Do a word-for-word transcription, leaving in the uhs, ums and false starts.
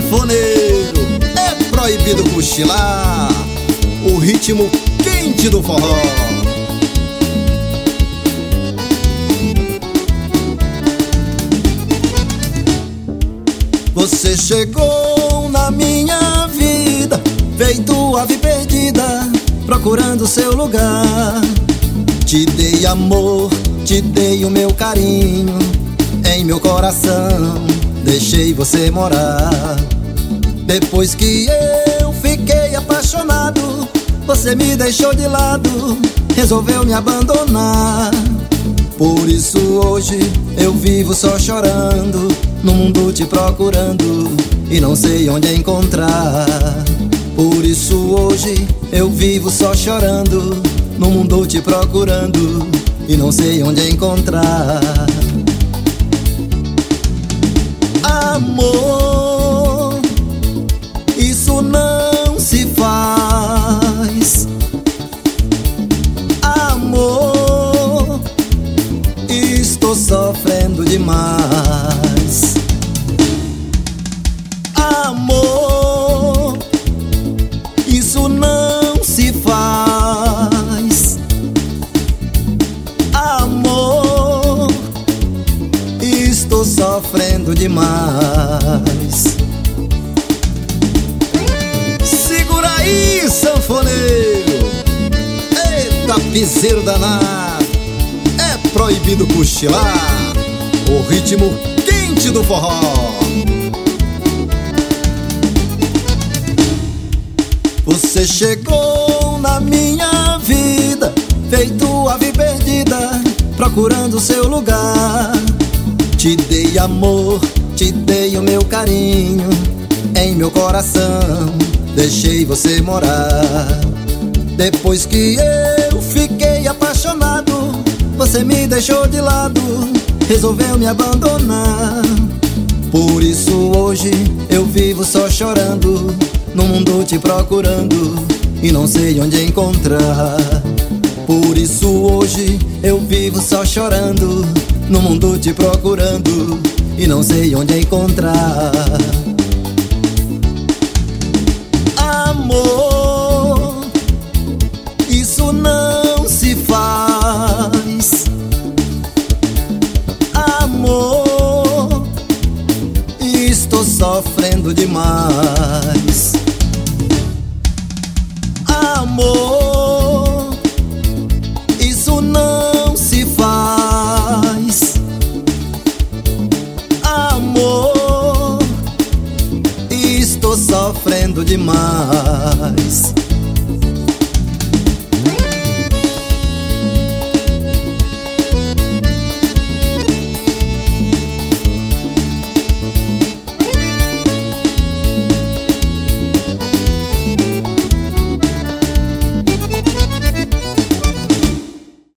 sanfoneiro, é proibido cochilar, o ritmo quente do forró. Você chegou na minha vida, feito ave perdida, procurando seu lugar. Te dei amor, te dei o meu carinho, em meu coração deixei você morar. Depois que eu fiquei apaixonado, você me deixou de lado, resolveu me abandonar. Por isso hoje eu vivo só chorando, no mundo te procurando e não sei onde encontrar. Por isso hoje eu vivo só chorando, no mundo te procurando e não sei onde encontrar. Amor, isso não se faz. Amor, estou sofrendo demais. Amor, isso não se faz. Amor, estou sofrendo demais. Segura aí, sanfoneiro, eita piseiro danado, é proibido cochilar, o ritmo quente do forró. Você chegou na minha vida, feito ave perdida, procurando seu lugar. Te dei amor, te dei o meu carinho, em meu coração deixei você morar. Depois que eu fiquei apaixonado, você me deixou de lado, resolveu me abandonar. Por isso hoje eu vivo só chorando, no mundo te procurando e não sei onde encontrar. Por isso hoje eu vivo só chorando, no mundo te procurando e não sei onde encontrar. Amor, isso não se faz. Amor, estou sofrendo demais. Amor, isso não se faz. Amor, estou sofrendo demais.